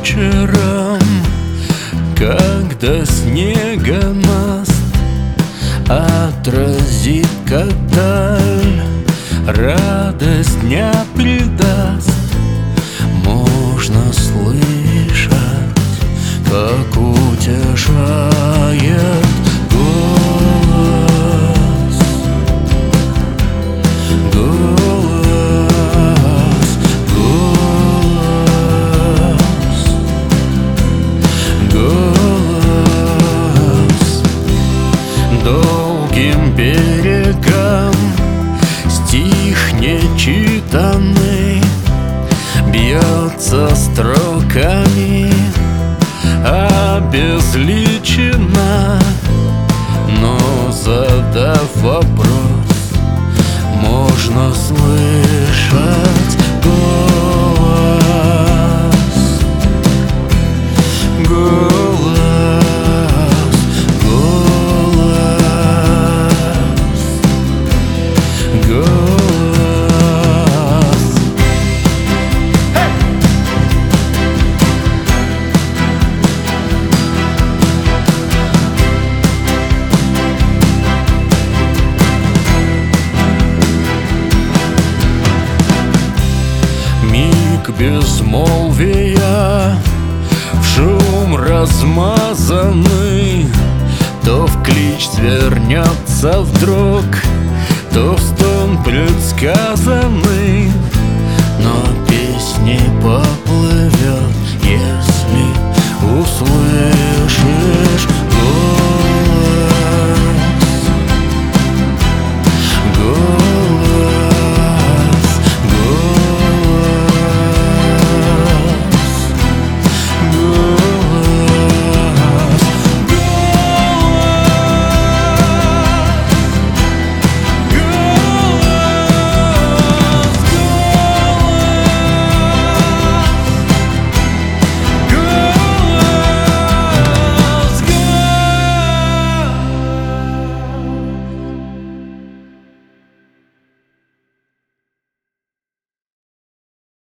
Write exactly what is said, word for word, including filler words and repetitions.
вечером, когда снегомост отразит каталь, радость дня придаст. Можно слышать, как утешает голос, голос, голос, голос. Долгим берегам стих нечитанный бьется строками, обезличена, но задав вопрос, можно слышать голос, голос, голос, голос. Миг безмолвия, в шум размазанный, то в клич свернется вдруг, то в стон предсказанный.